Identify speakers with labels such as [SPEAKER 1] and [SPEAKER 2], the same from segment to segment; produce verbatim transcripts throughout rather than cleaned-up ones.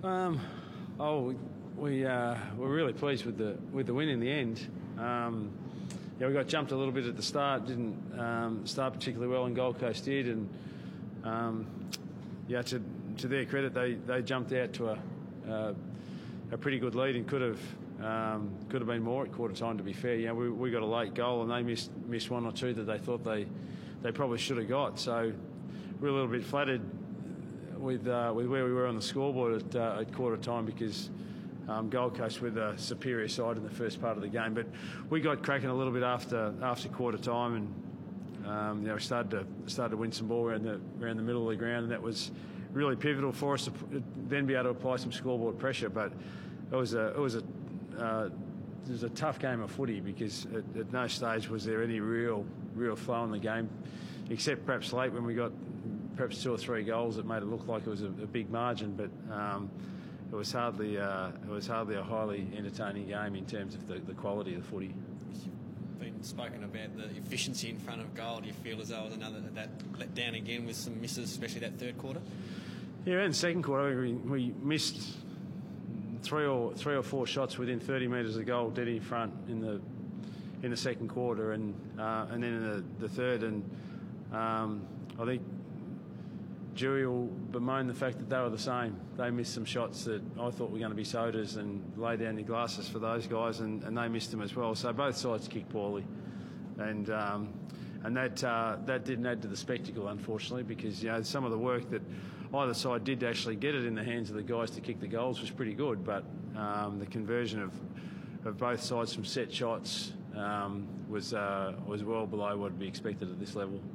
[SPEAKER 1] Um, oh, we, we uh, were really pleased with the with the win in the end. Um, yeah, we got jumped a little bit at the start. Didn't um, start particularly well, and Gold Coast did. And um, yeah, to to their credit, they, they jumped out to a uh, a pretty good lead and could have um, could have been more at quarter time. To be fair, yeah, we we got a late goal and they missed missed one or two that they thought they they probably should have got. So we're a little bit flattered with uh, with where we were on the scoreboard at, uh, at quarter time because. Um, Gold Coast with a superior side in the first part of the game, but we got cracking a little bit after after quarter time, and um, you know we started to started to win some ball around the around the middle of the ground, and that was really pivotal for us to then be able to apply some scoreboard pressure. But it was a it was a uh, it was a tough game of footy because at, at no stage was there any real real flow in the game, except perhaps late when we got perhaps two or three goals that made it look like it was a, a big margin, but. Um, It was hardly uh, it was hardly a highly entertaining game in terms of the, the quality of the footy.
[SPEAKER 2] You've been spoken about the efficiency in front of goal. Do you feel as though it was another that let down again with some misses, especially that third quarter?
[SPEAKER 1] Yeah, in the second quarter we, we missed three or three or four shots within thirty metres of goal, dead in front in the in the second quarter, and uh, and then in the, the third, and um, I think. Jury will bemoan the fact that they were the same. They missed some shots that I thought were going to be sodas and lay down your glasses for those guys, and, and they missed them as well. So both sides kicked poorly, and um, and that uh, that didn't add to the spectacle, unfortunately, because you know some of the work that either side did to actually get it in the hands of the guys to kick the goals was pretty good, but um, the conversion of of both sides from set shots um, was uh, was well below what would be expected at this level.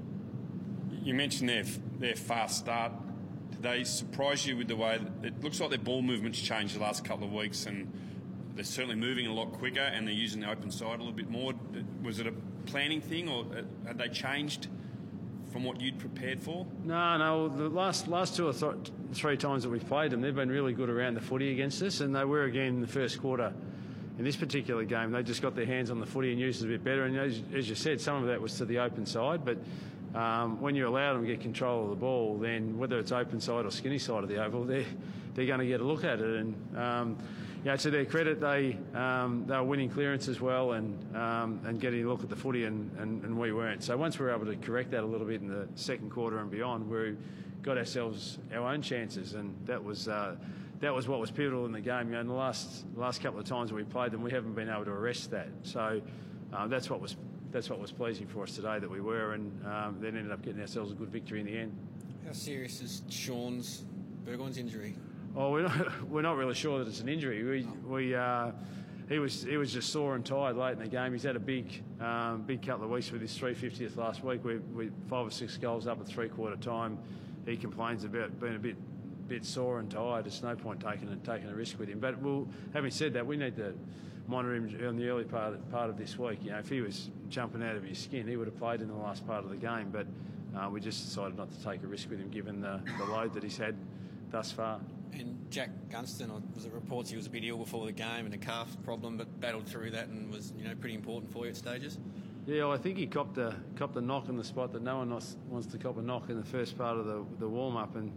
[SPEAKER 3] You mentioned their their fast start. Did they surprise you with the way that it looks like their ball movement's changed the last couple of weeks, and they're certainly moving a lot quicker and they're using the open side a little bit more? Was it a planning thing, or had they changed from what you'd prepared for?
[SPEAKER 1] No, no. The last last two or th- three times that we've played them, they've been really good around the footy against us, and they were again in the first quarter. In this particular game, they just got their hands on the footy and used it a bit better. And as, as you said, some of that was to the open side, but um, when you allow them to get control of the ball, then whether it's open side or skinny side of the oval, they're they're going to get a look at it. And um, you know, to their credit, they um, they were winning clearance as well, and um, and getting a look at the footy, and, and, and we weren't. So once we were able to correct that a little bit in the second quarter and beyond, we got ourselves our own chances, and that was. Uh, That was what was pivotal in the game. You know, in the last last couple of times that we played them, we haven't been able to arrest that. So uh, that's what was that's what was pleasing for us today, that we were, and um, then ended up getting ourselves a good victory in the end.
[SPEAKER 2] How serious is Sean's Burgoyne's injury?
[SPEAKER 1] Oh, we're not we're not really sure that it's an injury. We we uh, he was he was just sore and tired late in the game. He's had a big um, big couple of weeks with his three hundred fiftieth last week. We we five or six goals up at three quarter time. He complains about being a bit. bit sore and tired. There's no point taking a, taking a risk with him. But we'll, having said that, we need to monitor him in the early part of, part of this week. You know, if he was jumping out of his skin, he would have played in the last part of the game. But uh, we just decided not to take a risk with him, given the, the load that he's had thus far.
[SPEAKER 2] And Jack Gunston, was it reports he was a bit ill before the game and a calf problem, but battled through that and was, you know, pretty important for you at stages?
[SPEAKER 1] Yeah, well, I think he copped a copped a knock in the spot that no one else wants to cop a knock in the first part of the the warm up, and.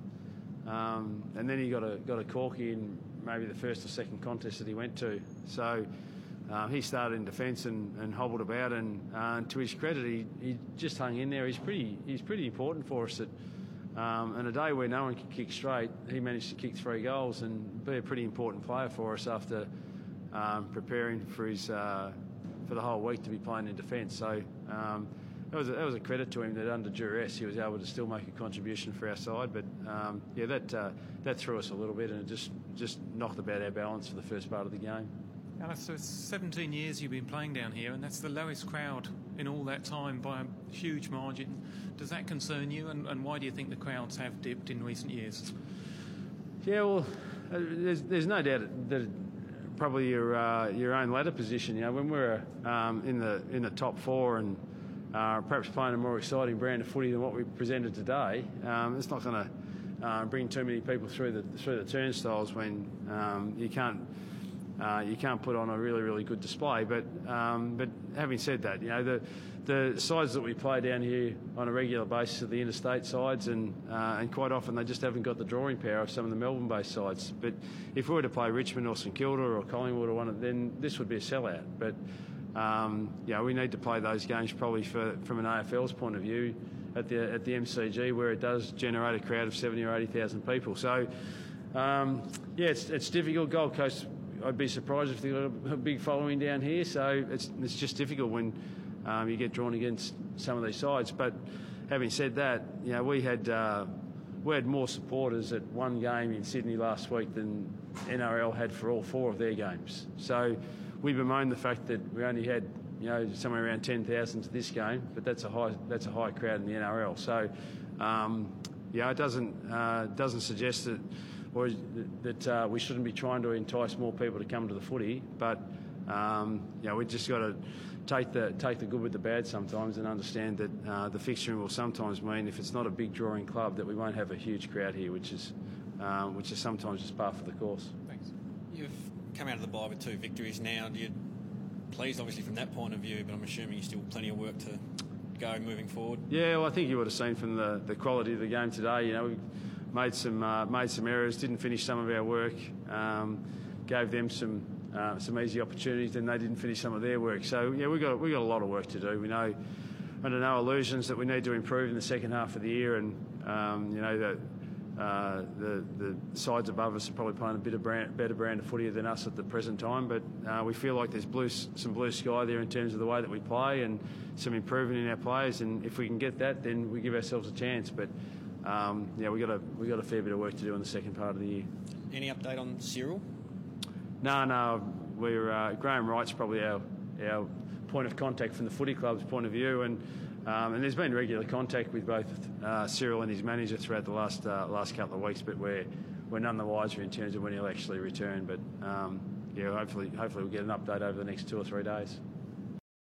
[SPEAKER 1] Um, and then he got a got a corky in maybe the first or second contest that he went to. So uh, he started in defence and, and hobbled about, and uh, to his credit, he, he just hung in there. He's pretty he's pretty important for us. That um, and a day where no one could kick straight, he managed to kick three goals and be a pretty important player for us after um, preparing for his uh, for the whole week to be playing in defence. So. Um, That was, a, that was a credit to him that under duress he was able to still make a contribution for our side. But um, yeah, that uh, that threw us a little bit, and it just just knocked about our balance for the first part of the game.
[SPEAKER 4] Alice, so it's seventeen years you've been playing down here, and that's the lowest crowd in all that time by a huge margin. Does that concern you, and, and why do you think the crowds have dipped in recent years?
[SPEAKER 1] Yeah, well, there's there's no doubt that probably your uh, your own ladder position. You know, when we're um, in the in the top four and Uh, perhaps playing a more exciting brand of footy than what we presented today, um, it's not going to uh, bring too many people through the through the turnstiles when um, you can't uh, you can't put on a really, really good display. But um, but having said that, you know, the the sides that we play down here on a regular basis are the interstate sides, and uh, and quite often they just haven't got the drawing power of some of the Melbourne-based sides. But if we were to play Richmond or St Kilda or Collingwood or one of then this would be a sellout. But um, you know, we need to play those games probably for, from an A F L's point of view at the at the M C G, where it does generate a crowd of seventy or eighty thousand people. So um, yeah, it's it's difficult. Gold Coast, I'd be surprised if they got a, a big following down here. So it's it's just difficult when um, you get drawn against some of these sides. But having said that, you know, we had uh, we had more supporters at one game in Sydney last week than N R L had for all four of their games. So we bemoan the fact that we only had, you know, somewhere around ten thousand to this game, but that's a high that's a high crowd in the N R L. So, um, yeah, it doesn't uh, doesn't suggest that or that uh, we shouldn't be trying to entice more people to come to the footy, but um, you know, we just got to take the take the good with the bad sometimes, and understand that uh, the fixturing will sometimes mean, if it's not a big drawing club, that we won't have a huge crowd here, which is um, which is sometimes just par for the course.
[SPEAKER 2] Thanks. You've come out of the bye with two victories now. Do you pleased, obviously, from that point of view, but I'm assuming you've still plenty of work to go moving forward?
[SPEAKER 1] Yeah, well, I think you would have seen from the, the quality of the game today. You know, we made some uh, made some errors, didn't finish some of our work, um, gave them some uh, some easy opportunities, then they didn't finish some of their work. So yeah, we got we got a lot of work to do. We know, under no illusions, that we need to improve in the second half of the year, and um, you know that. Uh, the the sides above us are probably playing a bit of brand, better brand of footy than us at the present time, but uh, we feel like there's blue, some blue sky there in terms of the way that we play and some improvement in our players. And if we can get that, then we give ourselves a chance. But um, yeah, we got a we got a fair bit of work to do in the second part of the year.
[SPEAKER 2] Any update on Cyril?
[SPEAKER 1] No, no. We're uh, Graham Wright's probably our our point of contact from the footy club's point of view, and. Um, and there's been regular contact with both uh, Cyril and his manager throughout the last uh, last couple of weeks, but we're we're none the wiser in terms of when he'll actually return. But um, yeah, hopefully hopefully we'll get an update over the next two or three days.